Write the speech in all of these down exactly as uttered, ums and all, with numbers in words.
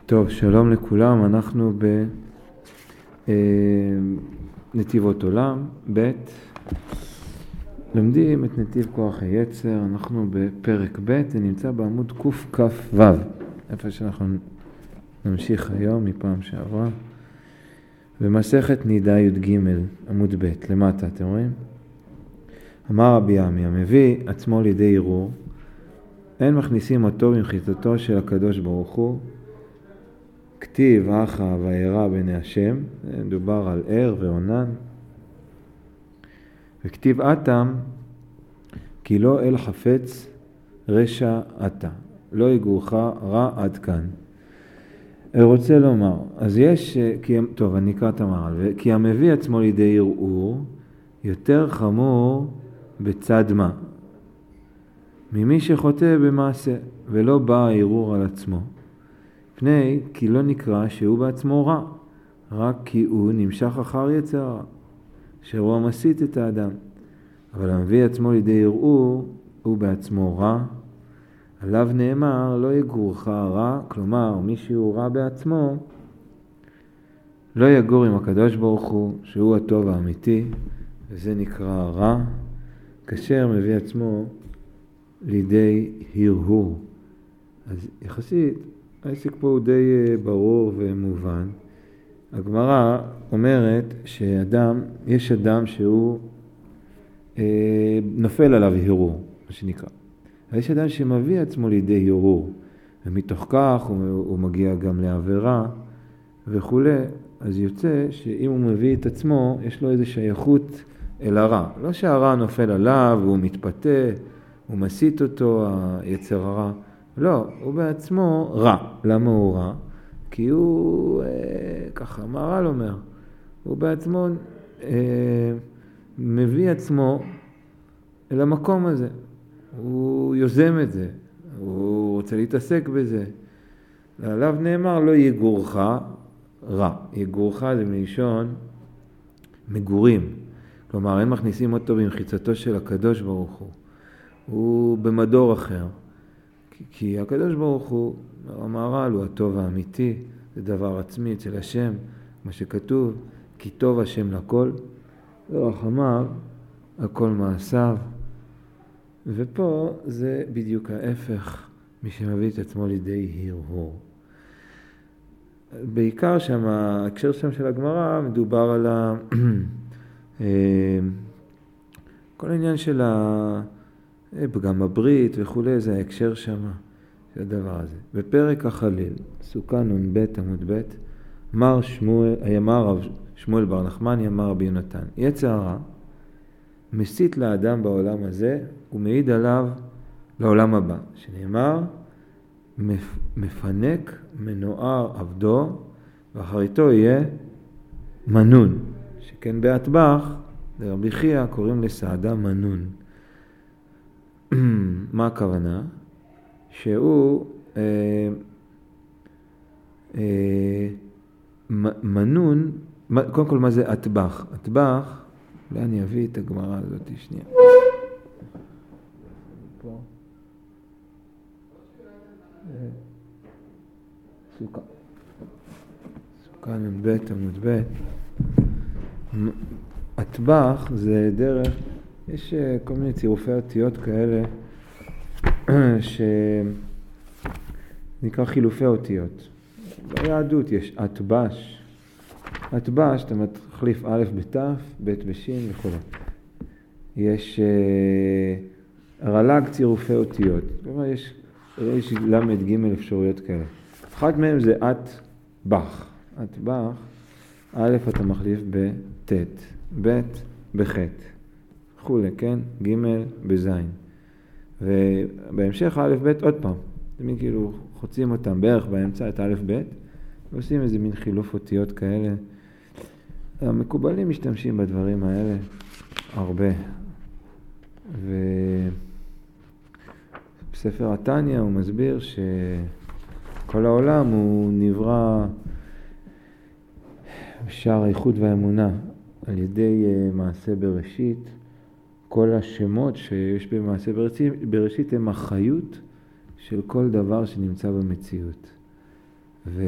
טוב, שלום לכולם, אנחנו בנתיבות עולם, ב' לומדים את נתיב כוח היצר, אנחנו בפרק ב', זה נמצא בעמוד קכ"ו, איפה שאנחנו נמשיך היום מפעם שעברה, במסכת נידה י"ג, עמוד ב', למטה, אתם רואים? אמר רבי עמי, המביא עצמו לידי ערעור, אין מכניסים אותו במחיצתו של הקדוש ברוך הוא, כתיב אחא וירא בעיני השם, מדובר על ער ועונן, וכתיב אתם כי לא אל חפץ רשע אתה, לא יגורך רע עד כאן. אני רוצה לומר, אז יש, כי, טוב אני אקרא את המהר"ל, כי המביא עצמו לידי ערעור יותר חמור בצד מה? ממי שחוטא במעשה ולא בא הערעור על עצמו. פני כי לא נקרא שהוא בעצמו רע, רק כי הוא נמשך אחר יצר רע, שהוא המסית את האדם. אבל המביא עצמו לידי ערעור, הוא בעצמו רע, עליו נאמר לא יגורך רע, כלומר מי שהוא רע בעצמו, לא יגור עם הקדוש ברוך הוא, שהוא הטוב האמיתי, וזה נקרא רע, כאשר מביא עצמו לידי הרהור. אז יחסית, העסק פה הוא די ברור ומובן. הגמרא אומרת שאדם, יש אדם שהוא אה, נופל עליו הרהור, מה שנקרא. יש אדם שמביא עצמו לידי הרהור, ומתוך כך הוא, הוא מגיע גם לעבירה וכו'. אז יוצא שאם הוא מביא את עצמו, יש לו איזו שייכות אל הרע. לא שהרע נופל עליו, הוא מתפתה, הוא מסית אותו, היצר הרע. לא, הוא בעצמו רע. למה הוא רע? כי הוא, אה, ככה, מהר"ל אומר, הוא בעצמו אה, מביא עצמו אל המקום הזה. הוא יוזם את זה, הוא רוצה להתעסק בזה. ועליו נאמר, לא יגורך רע. יגורך זה מלשון מגורים. כלומר, אין מכניסים אותו במחיצתו של הקדוש ברוך הוא. הוא במדור אחר. כי, כי הקדוש ברוך הוא, המהר"ל, הוא הטוב האמיתי, זה דבר עצמי אצל השם, מה שכתוב, כי טוב השם לכל, ורחמיו הכל מעשיו. ופה זה בדיוק ההפך, מי שמביא את עצמו לידי הרהור. בעיקר שם, ההקשר שם של הגמרא, מדובר על ה... כל העניין של ה... גם הברית וכו', זה ההקשר שם, של הדבר הזה. בפרק החליל, סוכה נ"ב עמוד ב', אמר שמואל, אמר רב שמואל בר נחמני, אמר רבי יונתן, יצר הרע מסית לאדם בעולם הזה, ומעיד עליו לעולם הבא, שנאמר, מפנק מנוער עבדו, ואחריתו יהיה מנון, שכן בהטבח, לרבי חייא קוראים לסעדה מנון. מה הכוונה? שהוא אה, אה, מנון, קודם כל מה זה הטבח? הטבח, אולי אני אביא את הגמרא הזאת שנייה. פה. סוכה. סוכה נ"ב עמוד ב'. הטבח זה דרך, יש כל מיני צירופי אותיות כאלה שנקרא חילופי אותיות. ביהדות יש הטבש. הטבש, אתה מחליף א' בתף, ב' בשין וכו'. יש רל"ג צירופי אותיות. כלומר, יש, יש למד ג' אפשרויות כאלה. אחת מהם זה הטבח. הטבח, א' אתה מחליף בט', ב' בח'. וכולי, כן? ג' בזין. ובהמשך א' ב' עוד פעם. זה מין כאילו חוצים אותם בערך באמצע את א' ב' ועושים איזה מין חילוף אותיות כאלה. המקובלים משתמשים בדברים האלה הרבה. ובספר התניא הוא מסביר שכל העולם הוא נברא בשער האיחוד והאמונה על ידי מעשה בראשית. כל השמות שיש במעשה בראשית הם החיות של כל דבר שנמצא במציאות. ו...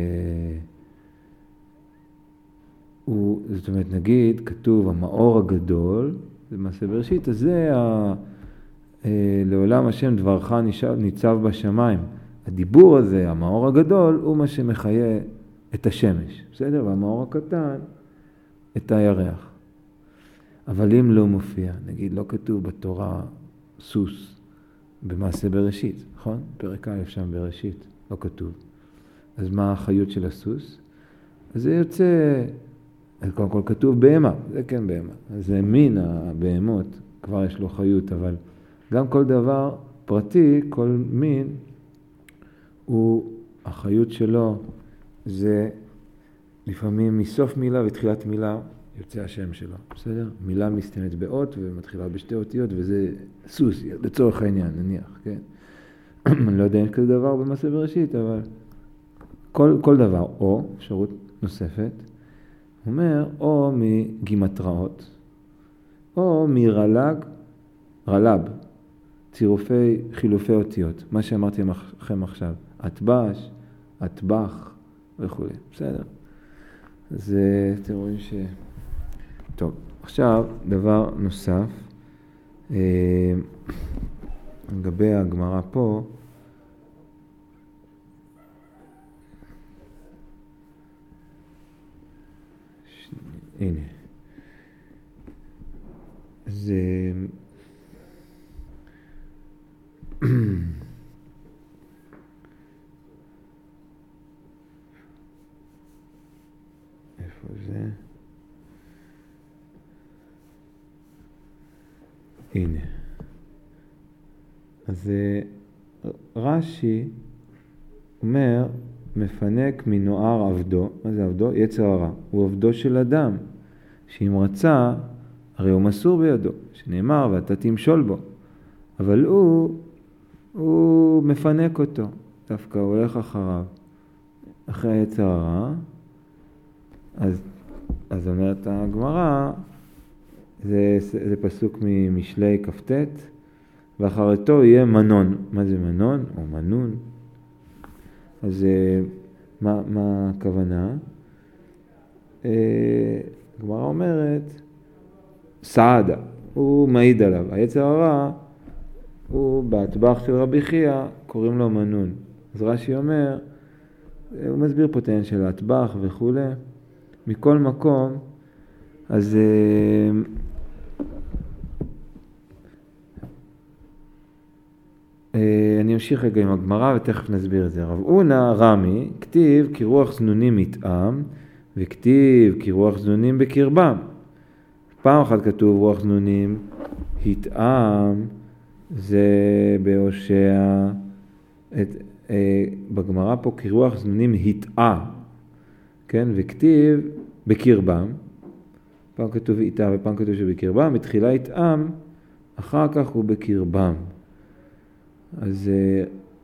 הוא, זאת אומרת, נגיד, כתוב המאור הגדול, זה מעשה בראשית, אז זה ה... לעולם השם דברך ניצב בשמיים. הדיבור הזה, המאור הגדול, הוא מה שמחיה את השמש. בסדר? והמאור הקטן, את הירח. אבל אם לא מופיע, נגיד, לא כתוב בתורה סוס במעשה בראשית, נכון? פרק א' שם בראשית, לא כתוב. אז מה החיות של הסוס? אז זה יוצא, אז קודם כל כתוב בהמה, זה כן בהמה. אז זה מין הבהמות, כבר יש לו חיות, אבל גם כל דבר פרטי, כל מין, הוא, החיות שלו, זה לפעמים מסוף מילה ותחילת מילה יוצא השם שלו, בסדר? מילה מסתיימת באות ומתחילה בשתי אותיות, וזה סוס, לצורך העניין, נניח, כן? אני לא יודע אם כזה דבר במעשה בראשית, אבל כל, כל דבר, או, אפשרות נוספת, אומר, או מגימטראות, או מרלג, רלב, צירופי, חילופי אותיות, מה שאמרתי לכם עכשיו, אטבש, אטבח וכו'. בסדר? אז אתם רואים ש... טוב, עכשיו דבר נוסף, לגבי הגמרא פה, ש... הנה, זה... איפה זה? הנה. אז רש"י אומר, מפנק מנוער עבדו. מה זה עבדו? יצר הרע. הוא עבדו של אדם, שאם רצה, הרי הוא מסור בידו, שנאמר, ואתה תמשול בו. אבל הוא, הוא מפנק אותו. דווקא הוא הולך אחריו. אחרי היצר הרע, אז, אז אומרת הגמרא, זה, זה פסוק ממשלי כ"ט, ואחריתו יהיה מנון. מה זה מנון? או מנון. אז מה, מה הכוונה? הגמרא אומרת, סעדה, הוא מעיד עליו. היצר הרע, הוא בהטבח של רבי חייא, קוראים לו מנון. אז רש"י אומר, הוא מסביר פה את העניין של ההטבח וכו'. מכל מקום, אז אני אמשיך רגע עם הגמרא ותכף נסביר את זה. רב אונה רמי, כתיב כי רוח זנונים מתאם, וכתיב כי רוח זנונים בקרבם. פעם אחת כתוב רוח זנונים התאם, זה בהושע, את, אה, בגמרא פה כי רוח זנונים התאה, כן? וכתיב בקרבם, פעם כתוב איתה ופעם כתוב שבקרבם, בתחילה התאם, אחר כך הוא בקרבם. אז אה,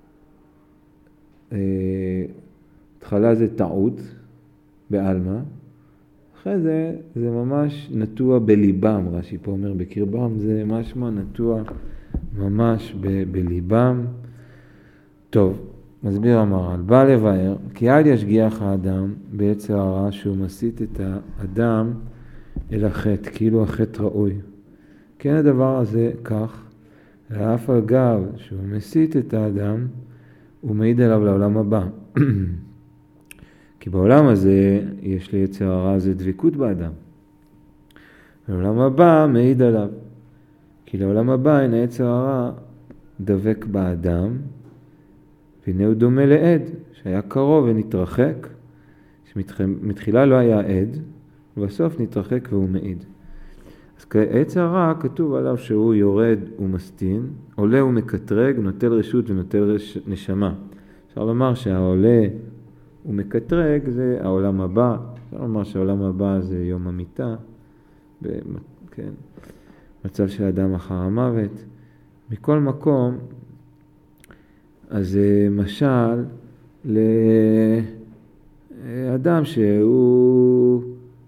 אה, התחלה זה טעות בעלמא, אחרי זה זה ממש נטוע בליבם, רש"י פה אומר בקרבם, זה משמע נטוע ממש ב- בליבם. טוב, מסביר המהר"ל, בא לבאר, כי אל ישגיח האדם ביצר הרע שהוא מסית את האדם אל החטא, כאילו החטא ראוי. כן הדבר הזה כך, ואף על גב שהוא מסית את האדם, הוא מעיד עליו לעולם הבא. כי בעולם הזה יש ליצר הרע הזה דבקות באדם. לעולם הבא מעיד עליו. כי לעולם הבא אין היצר הרע דבק באדם, והנה הוא דומה לעד, שהיה קרוב ונתרחק, שמתחילה לא היה עד, ובסוף נתרחק והוא מעיד. אז היצר הרע כתוב עליו שהוא יורד ומסתין, עולה ומקטרג, נוטל רשות ונוטל רש... נשמה. אפשר לומר שהעולה ומקטרג זה העולם הבא, אפשר לומר שהעולם הבא זה יום המיטה, כן, מצב של אדם אחר המוות. מכל מקום, אז משל לאדם שהוא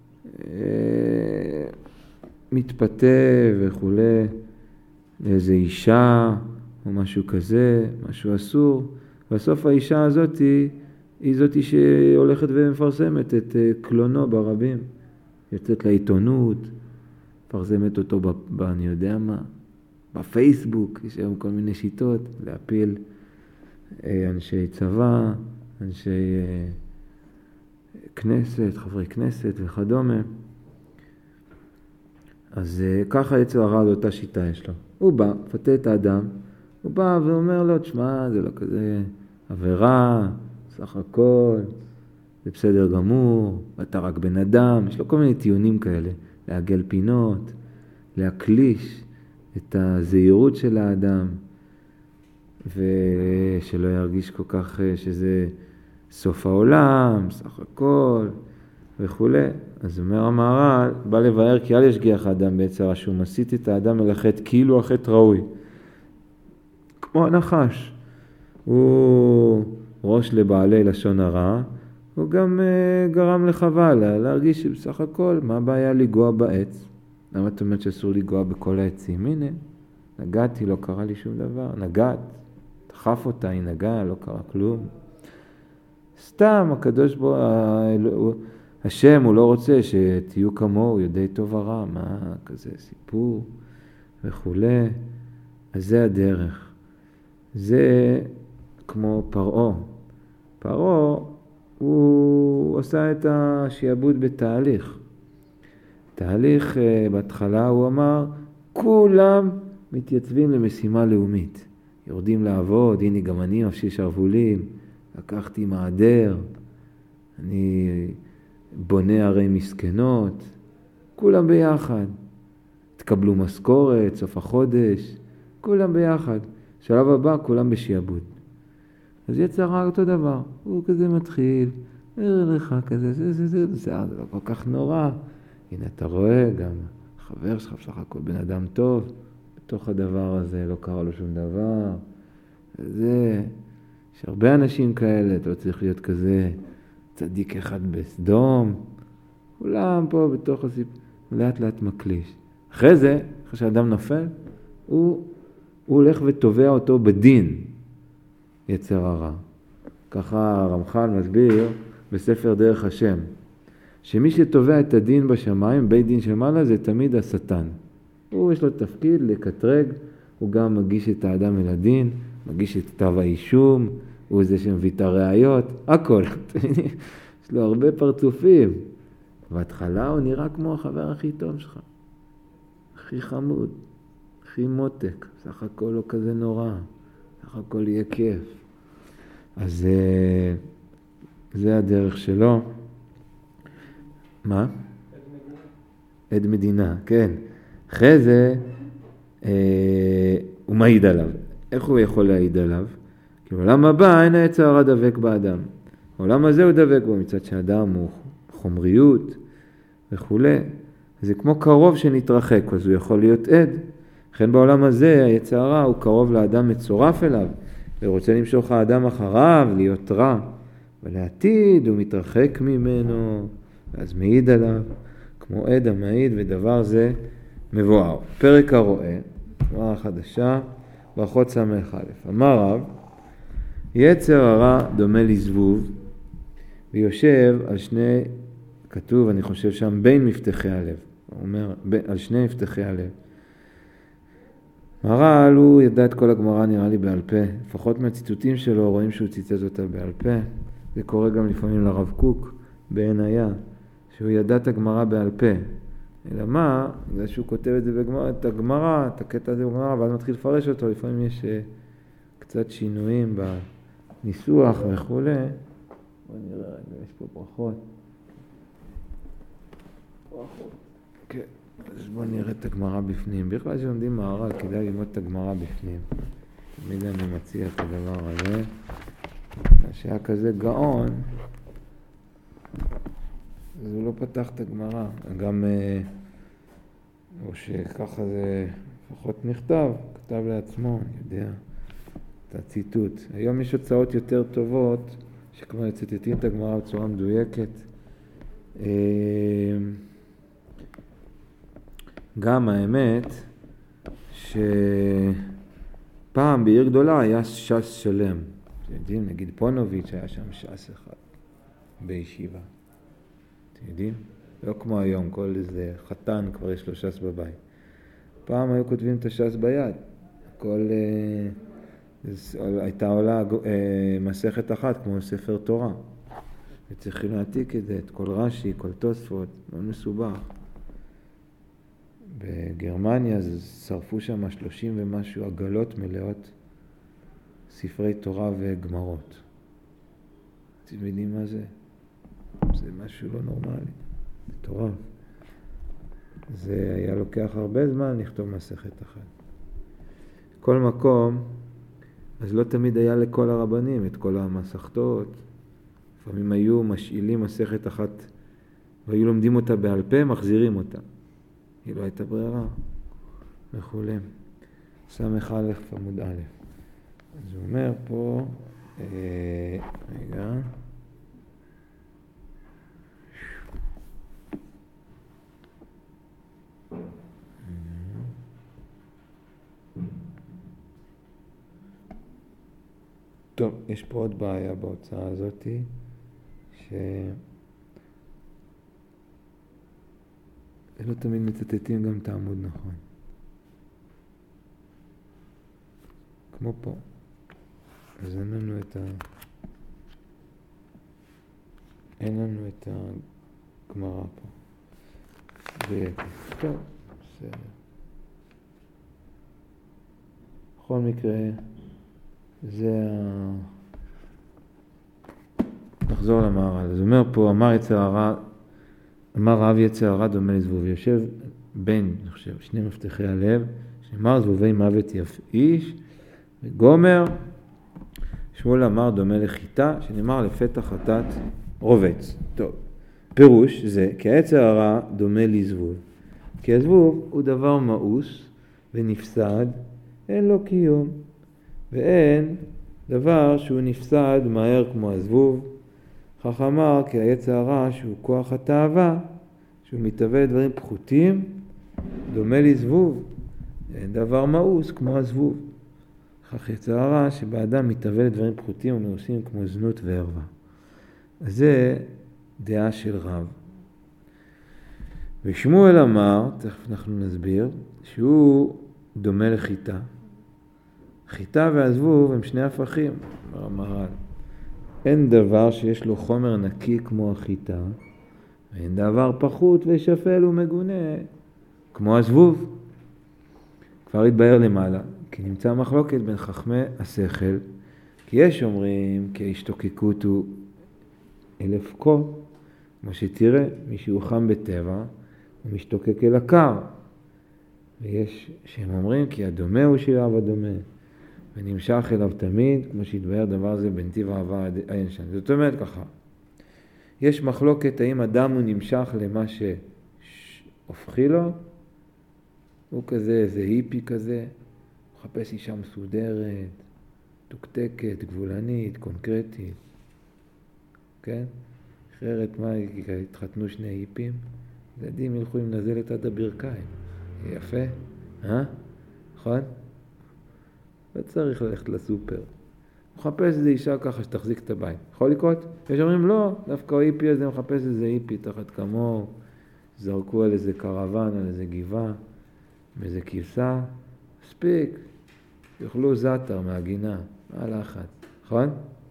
מתפתה וכו' לאיזו אישה או משהו כזה, משהו אסור, בסוף האישה הזאת היא זאתי שהולכת ומפרסמת את קלונו ברבים. יוצאת לעיתונות, מפרסמת אותו, ב, ב, אני יודע מה, בפייסבוק, יש היום כל מיני שיטות, להפיל אנשי צבא, אנשי כנסת, חברי כנסת וכדומה. אז ככה יצר הרע על אותה שיטה יש לו. הוא בא, פתה את האדם, הוא בא ואומר לו, תשמע, זה לא כזה עבירה, סך הכל, זה בסדר גמור, אתה רק בן אדם, יש לו כל מיני טיעונים כאלה, לעגל פינות, להקליש את הזהירות של האדם, ושלא ירגיש כל כך שזה סוף העולם, סך הכל, וכו'. אז אומר המהר"ל, בא לבאר כי אל ישגיח האדם ביצר שהוא מסית את האדם אל החטא כאילו החטא ראוי. כמו הנחש. הוא ראש לבעלי לשון הרע, הוא גם uh, גרם לחווה להרגיש שבסך הכל מה הבעיה לגוע בעץ. למה את אומרת שאסור לגוע בכל העצים? הנה, נגעתי, לא קרה לי שום דבר. נגעת, דחף אותה, היא נגעה, לא קרה כלום. סתם, הקדוש בו, השם הוא לא רוצה שתהיו כמוהו, יודעי טוב ורע, מה כזה סיפור וכו'. אז זה הדרך. זה כמו פרעה. פרעה הוא עשה את השיעבוד בתהליך. תהליך, בהתחלה הוא אמר, כולם מתייצבים למשימה לאומית. יורדים לעבוד, הנה גם אני מפשיל שרוולים, לקחתי מעדר, אני בונה ערי מסכנות, כולם ביחד. תקבלו משכורת, סוף החודש, כולם ביחד. שלב הבא, כולם בשיעבוד. אז יצר הרע אותו דבר, הוא כזה מתחיל, אומר לך כזה, זה, זה, זה, זה, זה לא כל כך נורא. הנה אתה רואה, גם חבר שלך, בסך הכל בן אדם טוב, בתוך הדבר הזה לא קרה לו שום דבר. זה, יש הרבה אנשים כאלה, אתה לא צריך להיות כזה צדיק אחד בסדום. כולם פה בתוך הסיפור, לאט לאט מקליש. אחרי זה, אחרי שהאדם נופל, הוא, הוא הולך ותובע אותו בדין. יצר הרע. ככה הרמח"ל מסביר בספר דרך השם, שמי שתובע את הדין בשמיים, בית דין שמעלה, זה תמיד השטן. הוא יש לו תפקיד לקטרג, הוא גם מגיש את האדם אל הדין, מגיש את כתב האישום, הוא זה שמביא את הראיות, הכל. יש לו הרבה פרצופים. בהתחלה הוא נראה כמו החבר הכי טוב שלך. הכי חמוד, הכי מותק, סך הכל לא כזה נורא. סך הכל יהיה כיף. אז זה הדרך שלו. מה? עד מדינה. עד מדינה, כן. אחרי זה אה, הוא מעיד עליו. איך הוא יכול להעיד עליו? כי בעולם הבא אין היצר הרע דבק באדם. בעולם הזה הוא דבק בו, מצד שהאדם הוא חומריות וכו'. זה כמו קרוב שנתרחק, אז הוא יכול להיות עד. לכן בעולם הזה היצר הרע הוא קרוב לאדם מצורף אליו, ורוצה למשוך האדם אחריו, להיות רע. ולעתיד הוא מתרחק ממנו, ואז מעיד עליו, כמו עד המעיד, ודבר זה מבואר. פרק הרואה, גמרא חדשה, ברכות סמך א'. אמר רב, יצר הרע דומה לזבוב, ויושב על שני, כתוב, אני חושב שם, בין מפתחי הלב. הוא אומר, על שני מפתחי הלב. מהר"ל הוא ידע את כל הגמרא נראה לי בעל פה, לפחות מהציטוטים שלו רואים שהוא ציטט אותה בעל פה. זה קורה גם לפעמים לרב קוק בעיניה, שהוא ידע את הגמרא בעל פה. אלא מה? בגלל שהוא כותב את זה בגמרא, את הגמרא, את הקטע הזה בגמרא, ואז מתחיל לפרש אותו, לפעמים יש uh, קצת שינויים בניסוח וכו'. בוא נראה רגע, יש פה ברכות. ברכות. כן. אז בואו נראה את הגמרא בפנים. בכלל שלומדים מהר"ל, כדאי ללמוד את הגמרא בפנים. תמיד אני מציע את הדבר הזה. שהיה כזה גאון, אז הוא לא פתח את הגמרא. גם, או שככה זה לפחות נכתב, כתב לעצמו, אני יודע, את הציטוט. היום יש הוצאות יותר טובות, שכבר יצטטים את הגמרא בצורה מדויקת. גם האמת שפעם בעיר גדולה היה ש"ס שלם. אתם יודעים, נגיד פונוביץ' היה שם ש"ס אחד בישיבה. אתם יודעים? לא כמו היום, כל איזה חתן כבר יש לו ש"ס בבית. פעם היו כותבים את הש"ס ביד. כל... הייתה עולה מסכת אחת כמו ספר תורה. וצריכים להעתיק את זה, את כל רש"י, כל תוספות, לא מסובך. בגרמניה שרפו שם שלושים ומשהו עגלות מלאות ספרי תורה וגמרות. אתם יודעים מה זה? זה משהו לא נורמלי, מטורף. זה היה לוקח הרבה זמן לכתוב מסכת אחת. כל מקום, אז לא תמיד היה לכל הרבנים את כל המסכתות. לפעמים היו משאילים מסכת אחת והיו לומדים אותה בעל פה, מחזירים אותה. היא לא הייתה ברירה. וכולי. סמך א' עמוד א'. אז הוא אומר פה, אה, רגע. טוב, יש פה עוד בעיה בהוצאה הזאת, ש... לא תמיד מצטטים גם את העמוד נכון. כמו פה. אז אין לנו את ה... אין לנו את הגמרא פה. זה... טוב, בסדר. בכל מקרה, זה ה... נחזור למהר"ל. אז אומר פה, אמר יצר הרע, אמר רב יצר הרע דומה לזבוב. יושב בין, אני חושב, שני מפתחי הלב, שאמר זבובי מוות יפעיש, וגומר, שמואל אמר דומה לחיטה, שנאמר לפתח חטאת רובץ. טוב, פירוש זה, כי היצר הרע דומה לזבוב. כי הזבוב הוא דבר מאוס ונפסד, אין לו קיום. ואין דבר שהוא נפסד מהר כמו הזבוב. כך אמר כי היצר הרע שהוא כוח התאווה, שהוא מתהווה לדברים פחותים, דומה לזבוב. אין דבר מאוס כמו הזבוב. כך יצר הרע שבאדם מתהווה לדברים פחותים ומאוסים כמו זנות וערווה. אז זה דעה של רב. ושמואל אמר, תכף אנחנו נסביר, שהוא דומה לחיטה. חיטה והזבוב הם שני הפכים, אמר המהר"ל. אין דבר שיש לו חומר נקי כמו החיטה, ואין דבר פחות ושפל ומגונה כמו הזבוב. כבר התבהר למעלה, כי נמצא מחלוקת בין חכמי השכל, כי יש אומרים כי ההשתוקקות הוא אלף כה, כמו שתראה, מי שהוא חם בטבע, הוא משתוקק אל הקר. ויש שהם אומרים כי הדומה הוא שאליו הדומה. ונמשך אליו תמיד, כמו שהתבהר דבר הזה בנתיב העבר עין שם. זאת אומרת ככה, יש מחלוקת האם אדם הוא נמשך למה שהופכי לו, הוא כזה, איזה היפי כזה, הוא מחפש אישה מסודרת, תוקתקת, גבולנית, קונקרטית, כן? אחרת מה, התחתנו שני היפים, ילדים ילכו עם נזלת עד הברכיים, יפה, אה? נכון? לא צריך ללכת לסופר. הוא מחפש איזה אישה ככה שתחזיק את הבית. יכול לקרות? יש אומרים לא, דווקא ההיפי הזה מחפש איזה היפי תחת כמוהו, זרקו על איזה קרוון, על איזה גבעה, מאיזה כבשה, מספיק, יאכלו זאטר מהגינה, מה הלחץ, נכון?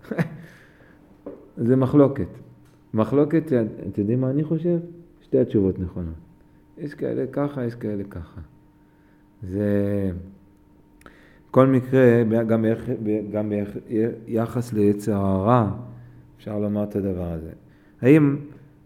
זה מחלוקת. מחלוקת, אתם יודעים מה אני חושב? שתי התשובות נכונות. יש כאלה ככה, יש כאלה ככה. זה... כל מקרה, גם, גם ביחס ליצר הרע, אפשר לומר את הדבר הזה. האם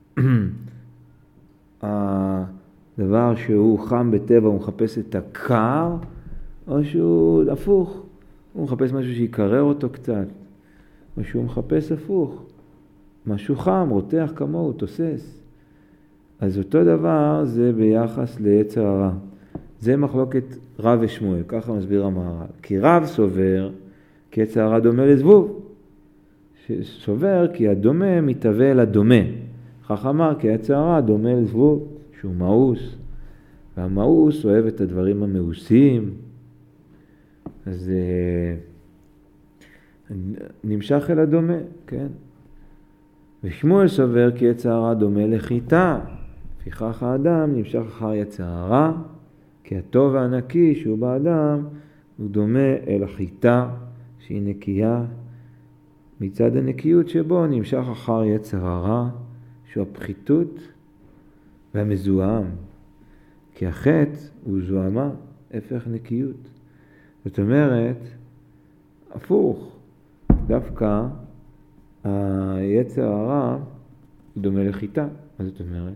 הדבר שהוא חם בטבע, הוא מחפש את הקר, או שהוא הפוך, הוא מחפש משהו שיקרר אותו קצת, או שהוא מחפש הפוך, משהו חם, רותח כמוהו, תוסס. אז אותו דבר זה ביחס ליצר הרע. זה מחלוקת רב ושמואל, ככה מסביר המהר"ל. כי רב סובר כי יצר הרע דומה לזבוב. סובר כי הדומה מתהווה אל הדומה. כך אמר כי יצר הרע דומה לזבוב, שהוא מאוס. והמאוס אוהב את הדברים המאוסים. אז נמשך אל הדומה, כן? ושמואל סובר כי יצר הרע דומה לחיטה. לפיכך האדם נמשך אחר יצר הרע, כי הטוב והנקי שהוא באדם הוא דומה אל החיטה שהיא נקייה. מצד הנקיות שבו נמשך אחר יצר הרע, שהוא הפחיתות והמזוהם. כי החטא הוא זוהמה, הפך נקיות. זאת אומרת, הפוך, דווקא היצר הרע דומה לחיטה. מה זאת אומרת?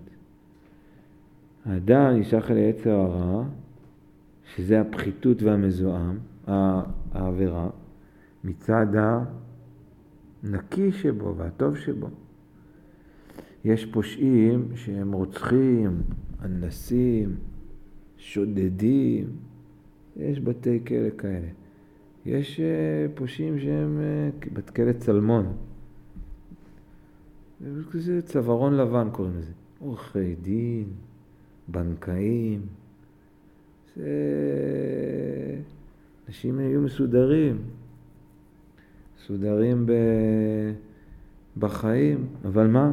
האדם נמשך אל היצר הרע, שזה הפחיתות והמזוהם, העבירה, מצד הנקי שבו והטוב שבו. יש פושעים שהם רוצחים, אנסים, שודדים, יש בתי כלא כאלה. יש פושעים שהם בת כלא צלמון. זה צווארון לבן קוראים לזה. עורכי דין, בנקאים. זה... אנשים היו מסודרים. מסודרים ב... בחיים. אבל מה?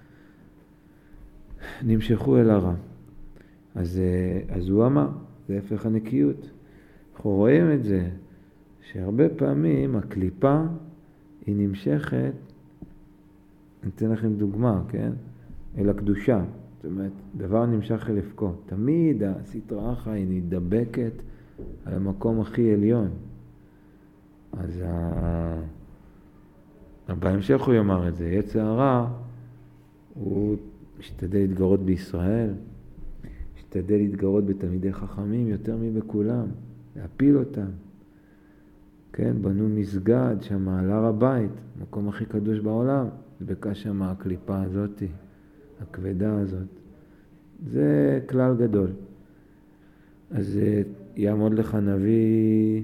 נמשכו אל הרע. אז, אז הוא אמר, זה הפך הנקיות. אנחנו רואים את זה, שהרבה פעמים הקליפה היא נמשכת, אני אתן לכם דוגמה, כן? אל הקדושה. זאת אומרת, דבר נמשך אל הפקו. תמיד הסטרא אחרא היא נדבקת על המקום הכי עליון. אז ה... בהמשך הוא יאמר את זה. יצר הרע, הוא משתדל להתגרות בישראל, משתדל להתגרות בתלמידי חכמים יותר מבכולם, להפיל אותם. כן, בנו מסגד שם על הר הבית, המקום הכי קדוש בעולם, דבקה שם הקליפה הזאת, הכבדה הזאת. זה כלל גדול. אז יעמוד לך נביא,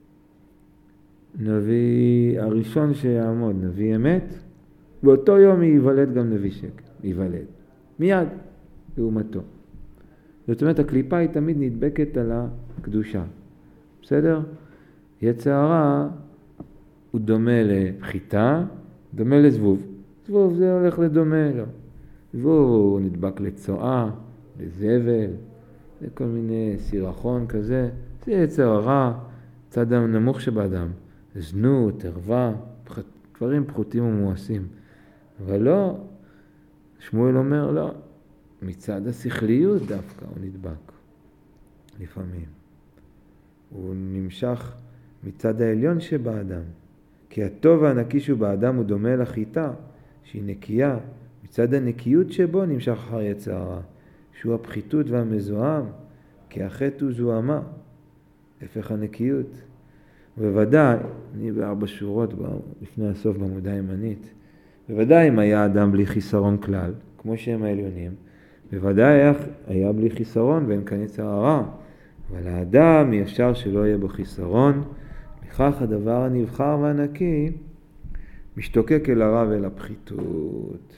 נביא הראשון שיעמוד, נביא אמת, באותו יום ייוולד גם נביא שקר, ייוולד. מיד, לעומתו. זאת אומרת, הקליפה היא תמיד נדבקת על הקדושה. בסדר? יצר הרע הוא דומה לחיטה, דומה לזבוב. זבוב זה הולך לדומה לו. זבוב הוא נדבק לצואה, לזבל, לכל מיני סירחון כזה. זה יצר הרע, צד הנמוך שבאדם. זנות, ערווה, דברים פחותים ומואסים. אבל לא, שמואל אומר לא, מצד השכליות דווקא הוא נדבק. לפעמים. הוא נמשך מצד העליון שבאדם. כי הטוב והנקי שהוא באדם הוא דומה לחיטה, שהיא נקייה. מצד הנקיות שבו נמשך אחר יצר הרע, שהוא הפחיתות והמזוהם, כי החטא הוא זוהמה, הפך הנקיות. ובוודאי, אני בארבע שורות לפני הסוף בעמודה הימנית, בוודאי אם היה אדם בלי חיסרון כלל, כמו שהם העליונים, בוודאי היה, היה בלי חיסרון ואין כאן יצר הרע, אבל האדם ישר שלא יהיה בו חיסרון, לכך הדבר הנבחר והנקי משתוקק אל הרע ואל הפחיתות.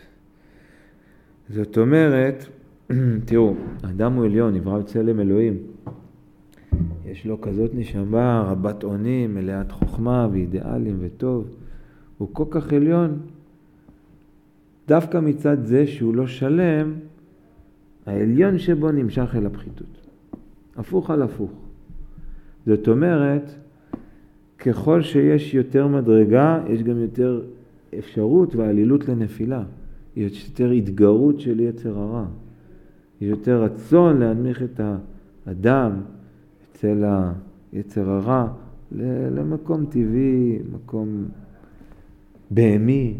זאת אומרת, תראו, האדם הוא עליון, נברא בצלם אלוהים. יש לו כזאת נשמה, רבת אונים, מלאת חוכמה ואידיאלים וטוב. הוא כל כך עליון. דווקא מצד זה שהוא לא שלם, העליון שבו נמשך אל הפחיתות. הפוך על הפוך. זאת אומרת, ככל שיש יותר מדרגה, יש גם יותר אפשרות ועלילות לנפילה. יש יותר התגרות של יצר הרע. יש יותר רצון להנמיך את האדם אצל היצר הרע למקום טבעי, מקום בהמי.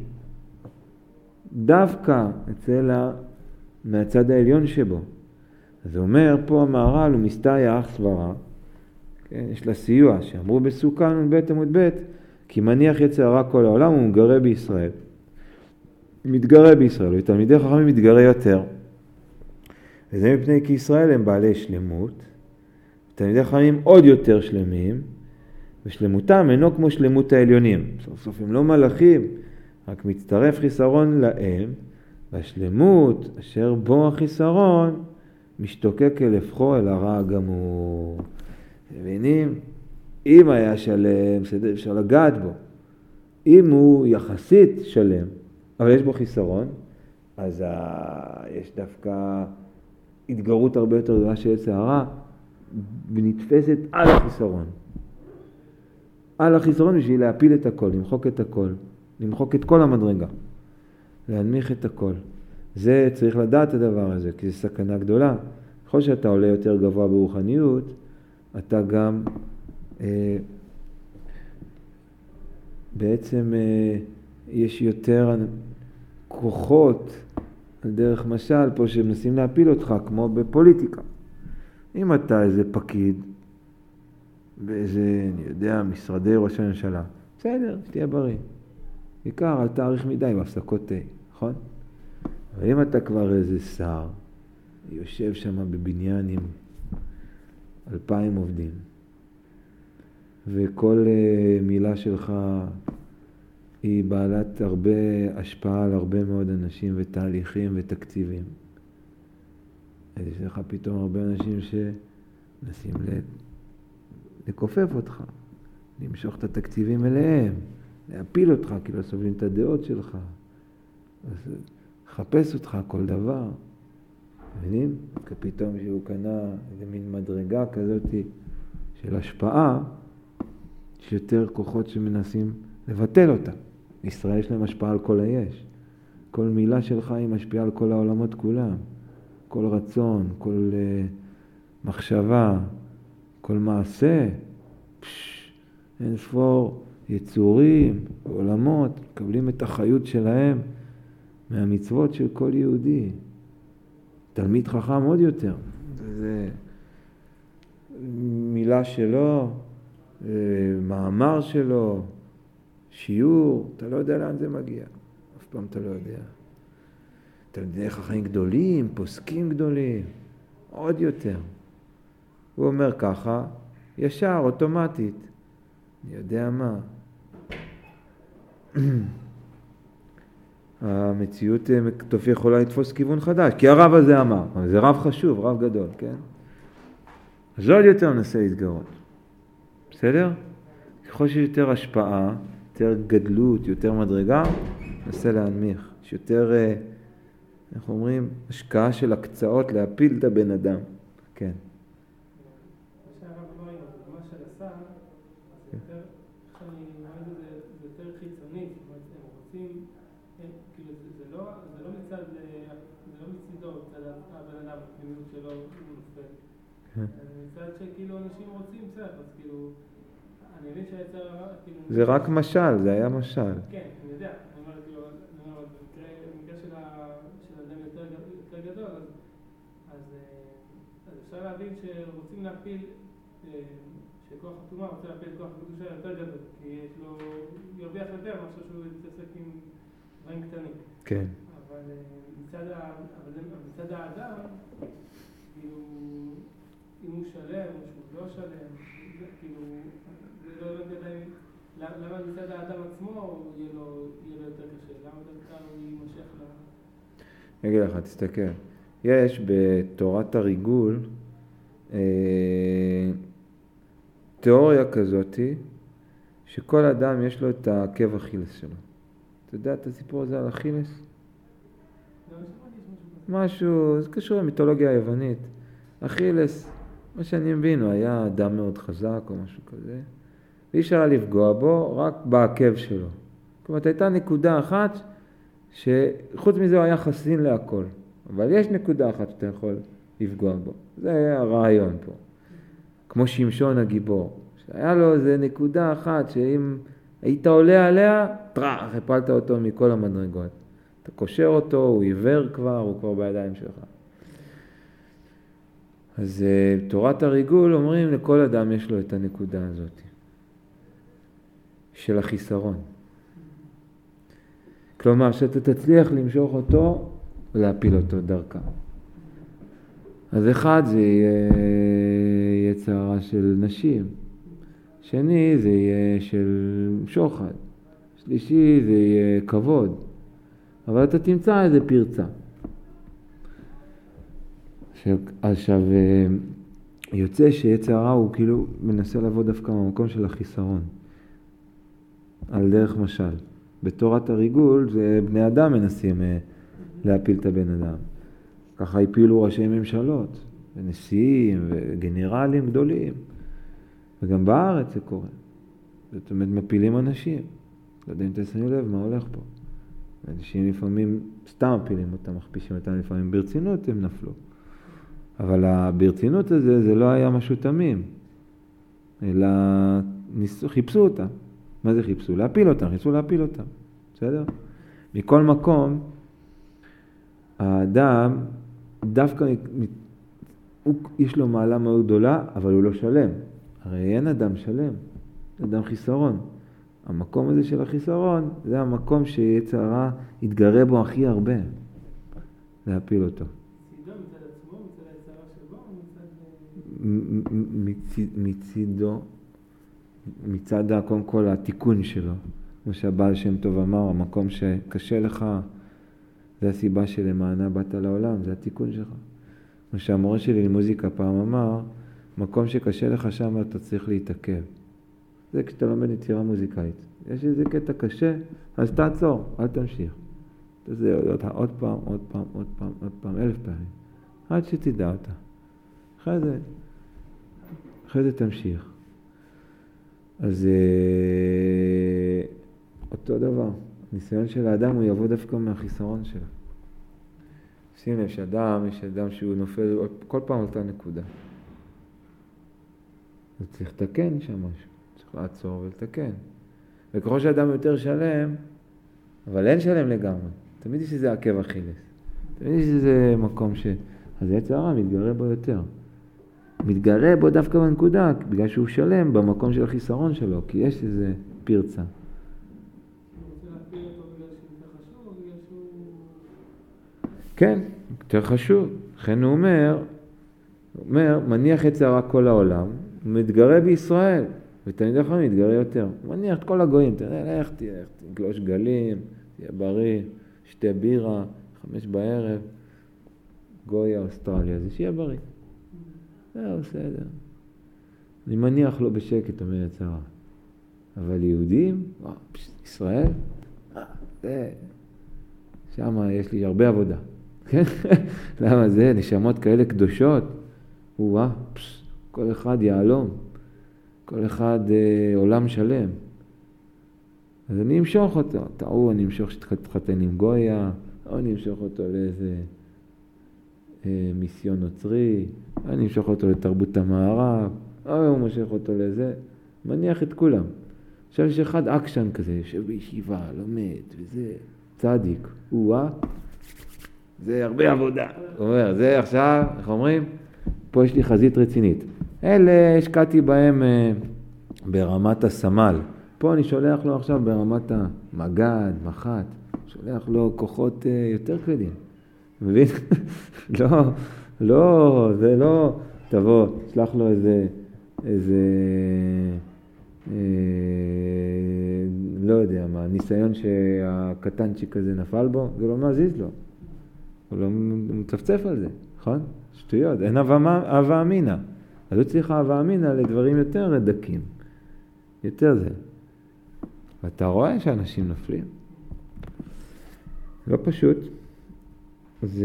דווקא אצל מהצד העליון שבו. אז הוא אומר פה המהר"ל הוא מסתייח סברה. כן, יש לה סיוע שאמרו בסוכה נ"ב עמוד ב' כי מניח יצר הרע כל העולם הוא מתגרה בישראל. מתגרה בישראל, ותלמידי חכמים מתגרה יותר. וזה מפני כי ישראל הם בעלי שלמות, ותלמידי חכמים עוד יותר שלמים, ושלמותם אינו כמו שלמות העליונים. סוף סוף הם לא מלאכים, רק מצטרף חיסרון להם, והשלמות אשר בו החיסרון משתוקק אל הפכו אל הרע הגמור. מבינים? אם היה שלם, אפשר לגעת בו. אם הוא יחסית שלם, אבל יש בו חיסרון, אז ה... יש דווקא התגרות הרבה יותר גדולה של יצר הרע, ונתפסת על החיסרון. על החיסרון בשביל להפיל את הכל, למחוק את הכל, למחוק את כל המדרגה, להנמיך את הכל. זה צריך לדעת את הדבר הזה, כי זה סכנה גדולה. ככל שאתה עולה יותר גבוה ברוחניות, אתה גם אה, בעצם אה, יש יותר כוחות על דרך משל פה שמנסים להפיל אותך, כמו בפוליטיקה. אם אתה איזה פקיד, באיזה, אני יודע, משרדי ראש הממשלה, בסדר, שתהיה בריא. בעיקר, אל תאריך מדי בהפסקות תה, נכון? אבל אם אתה כבר איזה שר, יושב שם בבניין עם אלפיים עובדים, וכל uh, מילה שלך היא בעלת הרבה השפעה על הרבה מאוד אנשים ותהליכים ותקציבים. אז יש לך פתאום הרבה אנשים שנסים לכופף אותך, למשוך את התקציבים אליהם, להפיל אותך, כי לא סובלים את הדעות שלך. אז לחפש אותך כל דבר. מבינים? כי פתאום שהוא קנה איזה מין מדרגה כזאת של השפעה, יש יותר כוחות שמנסים לבטל אותה. ישראל יש להם השפעה על כל היש. כל מילה שלך היא משפיעה על כל העולמות כולם. כל רצון, כל uh, מחשבה, כל מעשה. פש, אין ספור יצורים, עולמות, מקבלים את החיות שלהם מהמצוות של כל יהודי. תלמיד חכם עוד יותר. זה מילה שלו, מאמר שלו, שיעור, אתה לא יודע לאן זה מגיע. אף פעם אתה לא יודע. תלמידי חכמים גדולים, פוסקים גדולים, עוד יותר. הוא אומר ככה, ישר, אוטומטית. אני יודע מה. המציאות טוב יכולה לתפוס כיוון חדש, כי הרב הזה אמר, זה רב חשוב, רב גדול, כן? אז עוד יותר ננסה להתגרות. בסדר? ככל שיש יותר השפעה, יותר גדלות, יותר מדרגה, ננסה להנמיך. יש יותר, אנחנו אומרים, השקעה של הקצאות להפיל את הבן אדם. כן. מה שהרב אמר עם הדוגמה של השר, זה יותר, שאני רואה את זה, זה יותר חיצוני, זאת אומרת, הם רוצים, כאילו, זה לא, זה לא מצד, זה לא מצידו, מצד הבן אדם, הפנימיות שלו, הוא נופל. מצד שכאילו אנשים רוצים קצת, אז כאילו, אני מבין שהיצר, כאילו... זה רק משל, זה היה משל. כן, אני יודע, אני אומר, כאילו, במקרה של האדם יותר גדול, אז אפשר להבין שרוצים להפיל, שכוח התאומה רוצה להפיל את כוח הקדושה יותר גדול, כי יש לו, ירוויח יותר משהו שהוא יתעסק עם דברים קטנים. כן. אבל מצד האדם, כאילו, אם הוא שלם או שהוא לא שלם, כאילו, זה לא יודע למה מצד האדם עצמו יהיה לו יותר קשה, למה דווקא הוא יימשך לה... אני אגיד לך, תסתכל. יש בתורת הריגול אה, תיאוריה כזאת שכל אדם יש לו את העקב אכילס שלו. אתה יודע את הסיפור הזה על אכילס? משהו, זה קשור למיתולוגיה היוונית. אכילס, מה שאני מבין, הוא היה אדם מאוד חזק או משהו כזה, ואי אפשר לפגוע בו רק בעקב שלו. כלומר, הייתה נקודה אחת שחוץ מזה הוא היה חסין להכל. אבל יש נקודה אחת שאתה יכול לפגוע בו. זה היה הרעיון פה. כמו שמשון הגיבור. שהיה לו איזה נקודה אחת שאם היית עולה עליה, טרח, הפלת אותו מכל המדרגות. אתה קושר אותו, הוא עיוור כבר, הוא כבר בידיים שלך. אז תורת הריגול אומרים לכל אדם יש לו את הנקודה הזאת. של החיסרון. כלומר, שאתה תצליח למשוך אותו ולהפיל אותו דרכה. אז אחד זה יהיה יצר הרע של נשים. שני זה יהיה של שוחד. שלישי זה יהיה כבוד. אבל אתה תמצא איזה פרצה. עכשיו, יוצא שיצר הרע הוא כאילו מנסה לבוא דווקא במקום של החיסרון. על דרך משל. בתורת הריגול זה בני אדם מנסים להפיל את הבן אדם. ככה הפילו ראשי ממשלות, ונשיאים וגנרלים גדולים. וגם בארץ זה קורה. זאת אומרת, מפילים אנשים. לא יודע אם תשימו לב מה הולך פה. אנשים לפעמים סתם מפילים אותם, מכפישים אותם לפעמים ברצינות, הם נפלו. אבל ברצינות הזה זה לא היה משהו תמים, אלא ניסו, חיפשו אותם. מה זה חיפשו? להפיל אותם, חיפשו להפיל אותם. בסדר? מכל מקום, האדם דווקא, הוא, יש לו מעלה מאוד גדולה, אבל הוא לא שלם. הרי אין אדם שלם, אדם חיסרון. המקום הזה של החיסרון, זה המקום שיצר הרע יתגרה בו הכי הרבה, להפיל אותו. מצידו, מצד עצמו, מצד היצרה שבו, מצד... מצידו, מצד קודם כל התיקון שלו. כמו שהבעל שם טוב אמר, המקום שקשה לך, זה הסיבה שלמענה באת לעולם, זה התיקון שלך. כמו שהמורה שלי למוזיקה פעם אמר, מקום שקשה לך שם אתה צריך להתעכב. זה כשאתה לומד יצירה מוזיקאית. יש איזה קטע קשה, אז תעצור, אל תמשיך. זה עוד, עוד פעם, עוד פעם, עוד פעם, עוד פעם, אלף פעמים. עד שתדע אותה. אחרי זה, אחרי זה תמשיך. אז אותו דבר. הניסיון של האדם הוא יבוא דווקא מהחיסרון שלו. שים לב שאדם, יש אדם שהוא נופל כל פעם אותה נקודה. אז צריך לתקן שם משהו. צריך לעצור ולתקן. וככל שאדם יותר שלם, אבל אין שלם לגמרי. תמיד יש איזה עקב אכילס. תמיד יש איזה מקום ש... אז יצר הרע מתגרה בו יותר. מתגרה בו דווקא בנקודה, בגלל שהוא שלם במקום של החיסרון שלו, כי יש איזה פרצה. כן, יותר חשוב. לכן הוא אומר, הוא אומר, מניח יצר הרע כל העולם, מתגרה בישראל, ותמיד אחר מתגרה יותר. הוא מניח את כל הגויים, תראה, לך תהיה, תגלוש גלים, תהיה בריא, שתי בירה, חמש בערב, גויה, אוסטרליה, זה שיהיה בריא. זה בסדר. אני מניח לו בשקט, אומר יצר הרע. אבל יהודים, ישראל, זה, שם יש לי הרבה עבודה. למה זה? נשמות כאלה קדושות. וואה, כל אחד יעלום. כל אחד אה, עולם שלם. אז אני אמשוך אותו. תראו, אני אמשוך שתחתן עם גויה, או אני אמשוך אותו לאיזה אה, מיסיון נוצרי, או אני אמשוך אותו לתרבות המערב, או הוא משך אותו לזה. מניח את כולם. עכשיו יש אחד אקשן כזה, יושב בישיבה, לומד, וזה צדיק. וואה, זה הרבה עבודה. הוא אומר, זה עכשיו, איך אומרים? פה יש לי חזית רצינית. אלה השקעתי בהם אה, ברמת הסמל. פה אני שולח לו עכשיו ברמת המגד, מחט. שולח לו כוחות אה, יותר כבדים. מבין? לא, לא, זה לא, תבוא, שלח לו איזה, איזה, אה, לא יודע מה, ניסיון שהקטנצ'יק הזה נפל בו, זה לא מזיז לו. הוא לא מצפצף על זה, נכון? שטויות, אין אהבה אמינה. אז הוא צריך אהבה אמינה לדברים יותר דקים. יותר זה. ואתה רואה שאנשים נופלים. לא פשוט. אז,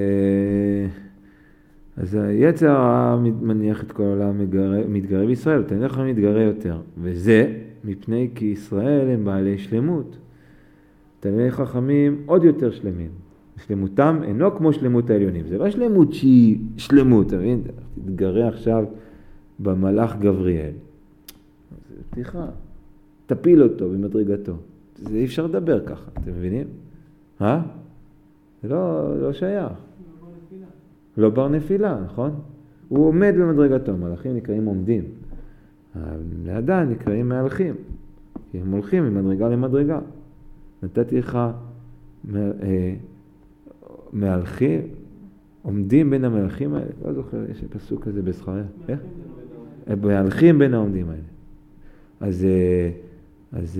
אז היצר הרע מניח את כל העולם מתגרה בישראל, אתה נלך מתגרה יותר. וזה מפני כי ישראל הם בעלי שלמות. תלמידי חכמים עוד יותר שלמים. שלמותם אינו כמו שלמות העליונים. זה לא שלמות שהיא שלמות. תבין? תתגרה עכשיו במלאך גבריאל. זה פתיחה. תפיל אותו במדרגתו. זה אי אפשר לדבר ככה, אתם מבינים? אה? זה לא, לא שייך. לא בר נפילה. לא בר נפילה, נכון? הוא עומד במדרגתו. מלאכים נקראים עומדים. לאדם נקראים מהלכים. כי הם הולכים ממדרגה למדרגה. נתתי לך מהלכים, עומדים בין המלאכים האלה. לא זוכר, יש פסוק כזה בזכריה. איך? מהלכים בין העומדים האלה. אז, אז,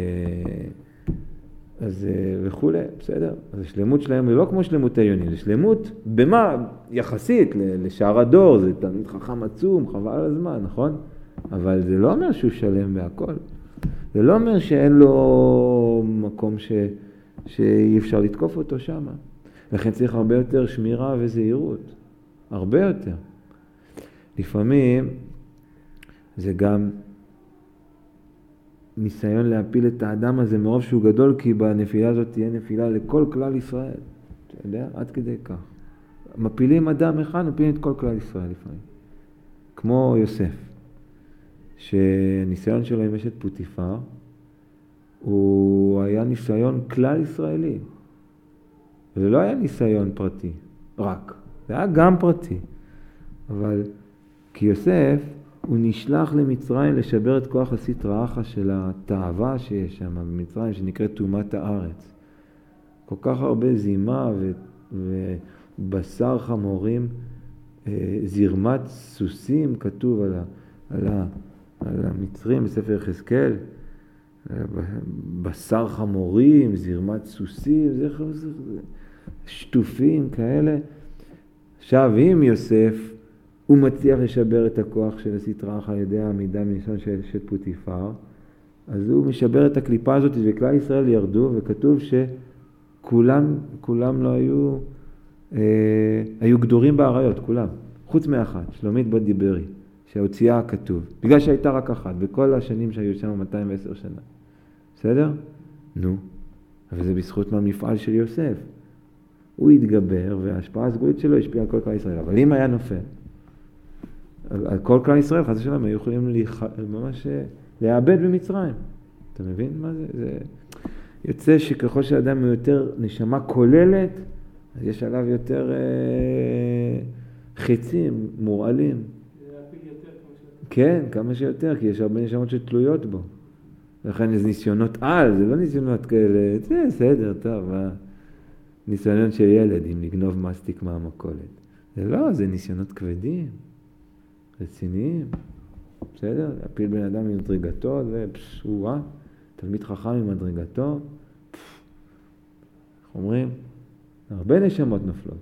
אז וכולי, בסדר? אז השלמות שלהם היא לא כמו שלמות העליונים, זה שלמות במה? יחסית לשאר הדור, זה תלמיד חכם עצום, חבל על הזמן, נכון? אבל זה לא אומר שהוא שלם בהכל. זה לא אומר שאין לו מקום ש, שאי אפשר לתקוף אותו שם. לכן צריך הרבה יותר שמירה וזהירות. הרבה יותר. לפעמים זה גם ניסיון להפיל את האדם הזה מרוב שהוא גדול, כי בנפילה הזאת תהיה נפילה לכל כלל ישראל. אתה יודע? עד כדי כך. מפילים אדם אחד, מפילים את כל כלל ישראל לפעמים. כמו יוסף, שהניסיון שלו עם אשת פוטיפר, הוא היה ניסיון כלל ישראלי. זה לא היה ניסיון פרטי, רק. זה היה גם פרטי. אבל כי יוסף, הוא נשלח למצרים לשבר את כוח הסטרא אחרא של התאווה שיש שם במצרים, שנקראת תאומת הארץ. כל כך הרבה זימה ו... ובשר חמורים, זרמת סוסים כתוב על, ה... על, ה... על המצרים בספר יחזקאל, בשר חמורים, זרמת סוסים, זה... שטופים כאלה. עכשיו, אם יוסף, הוא מצליח לשבר את הכוח של הסטרא אחרא על ידי העמידה מניסיון של אשת פוטיפר, אז הוא משבר את הקליפה הזאת, וכלל ישראל ירדו, וכתוב שכולם כולם לא היו, אה, היו גדורים באריות, כולם, חוץ מאחת, שלומית בת דיברי, שהוציאה כתוב, בגלל שהייתה רק אחת, בכל השנים שהיו שם מאתיים ועשר שנה. בסדר? נו, אבל זה בזכות מהמפעל של יוסף. הוא התגבר, וההשפעה הסגולית שלו השפיעה על כל כלל ישראל. אבל אם היה נופל, על כל כלל ישראל, חס ושלום, היו יכולים להיח... ממש להאבד במצרים. אתה מבין מה זה? זה... יוצא שככל שהאדם הוא יותר נשמה כוללת, אז יש עליו יותר אה... חצים, מורעלים. זה להפיל יותר כמה שיותר. כן, כמה שיותר, כי יש הרבה נשמות שתלויות בו. לכן זה ניסיונות על, זה לא ניסיונות כאלה, זה בסדר, טוב, אה? ניסיונות של ילד, אם לגנוב מסטיק מהמכולת. זה לא, זה ניסיונות כבדים. רציניים, בסדר? להפיל בן אדם עם מדרגתו, ופשו, וואה, תלמיד חכם עם מדרגתו, איך אומרים? הרבה נשמות נופלות.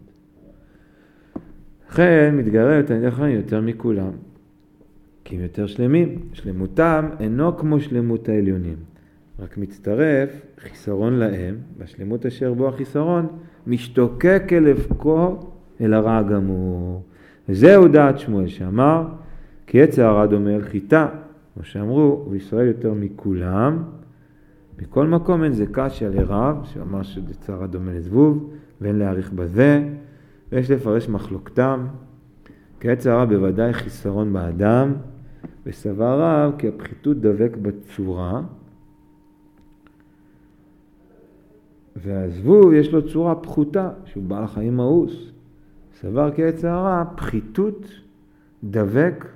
לכן מתגרה תלמידי חכמים יותר מכולם, כי הם יותר שלמים. שלמותם אינו כמו שלמות העליונים, רק מצטרף חיסרון להם, בשלמות אשר בו החיסרון, משתוקק אל אבקו אל הרע הגמור. וזהו דעת שמואל שאמר, כי יצר הרע דומה אל חיטה, כמו שאמרו, וישראל יותר מכולם. בכל מקום אין זה קשיא לרב, שאמר שיצר הרע דומה לזבוב, ואין להאריך בזה, ויש לפרש מחלוקתם, כי יצר הרע בוודאי חיסרון באדם, וסבר רב כי הפחיתות דבק בצורה, והזבוב יש לו צורה פחותה, שהוא בעל חיים מאוס. סבר כי יצר הרע, פחיתות דבק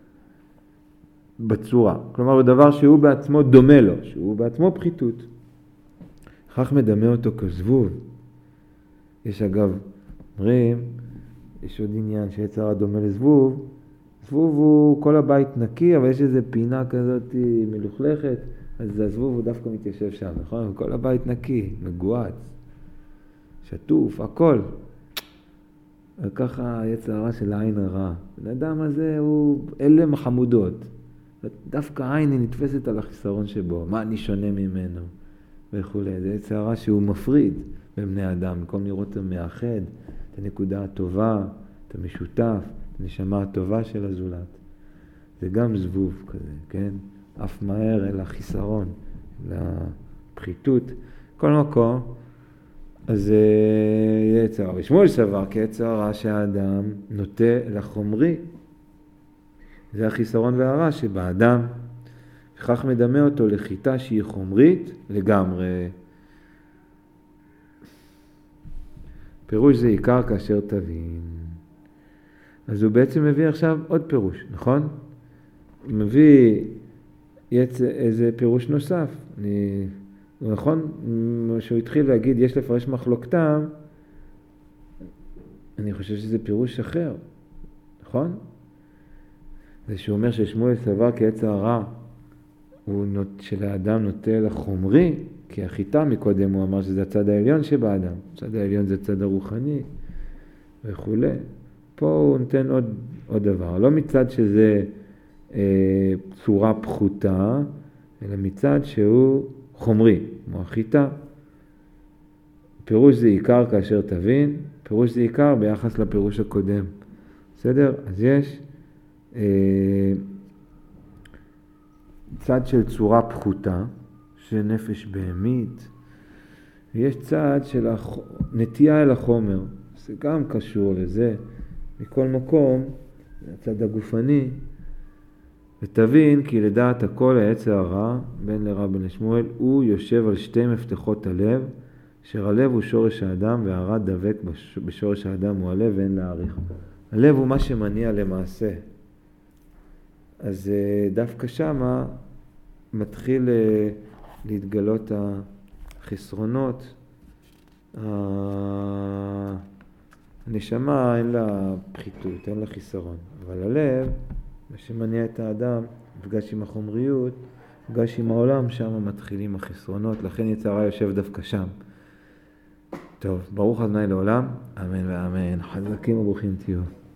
בצורה. כלומר, הוא דבר שהוא בעצמו דומה לו, שהוא בעצמו פחיתות. כך מדמה אותו כזבוב. יש אגב, אומרים, יש עוד עניין שיצר הרע דומה לזבוב. זבוב הוא כל הבית נקי, אבל יש איזו פינה כזאת מלוכלכת, אז הזבוב הוא דווקא מתיישב שם, נכון? כל הבית נקי, מגועץ, שטוף, הכל. וככה יצר הרע של העין הרע. האדם הזה הוא אלם חמודות. דווקא העין היא נתפסת על החיסרון שבו. מה אני שונה ממנו? וכו'. זה יצר הרע שהוא מפריד בין בני אדם. במקום לראות את המאחד, את הנקודה הטובה, את המשותף, את הנשמה הטובה של הזולת. זה גם זבוב כזה, כן? אף מהר אל החיסרון, לפחיתות. כל מקום, אז יצר הרע. ושמואל סבר כי יצר הרע שהאדם נוטה לחומרי. זה החיסרון והרע שבאדם. וכך מדמה אותו לחיטה שהיא חומרית לגמרי. פירוש זה עיקר כאשר תבין. אז הוא בעצם מביא עכשיו עוד פירוש, נכון? הוא מביא יצ... איזה פירוש נוסף. אני... נכון? שהוא התחיל להגיד, יש לפרש מחלוקתם, אני חושב שזה פירוש אחר, נכון? זה שהוא אומר ששמואל סבר כי יצר הרע הוא נות... של האדם נוטה לחומרי, כי החיטה מקודם הוא אמר שזה הצד העליון שבאדם. הצד העליון זה הצד הרוחני וכו'. פה הוא נותן עוד, עוד דבר. לא מצד שזה אה, צורה פחותה, אלא מצד שהוא חומרי, כמו החיטה. פירוש זה עיקר כאשר תבין, פירוש זה עיקר ביחס לפירוש הקודם. בסדר? אז יש אה, צד של צורה פחותה, של נפש בהמית, ויש צד של הח... נטייה אל החומר, זה גם קשור לזה. מכל מקום, הצד הגופני, ותבין כי לדעת הכל העצר הרע, בין לרע בין לשמואל, הוא יושב על שתי מפתחות הלב, אשר הלב הוא שורש האדם, והרע דבק בשורש האדם הוא הלב ואין להעריך. הלב הוא מה שמניע למעשה. אז דווקא שמה מתחיל להתגלות החסרונות. הנשמה אין לה פחיתות, אין לה חיסרון. אבל הלב, מה שמניע את האדם, מפגש עם החומריות, מפגש עם העולם, שם מתחילים החסרונות. לכן יצר הרע יושב דווקא שם. טוב, ברוך ה' לעולם, אמן ואמן. חזקים וברוכים תהיו.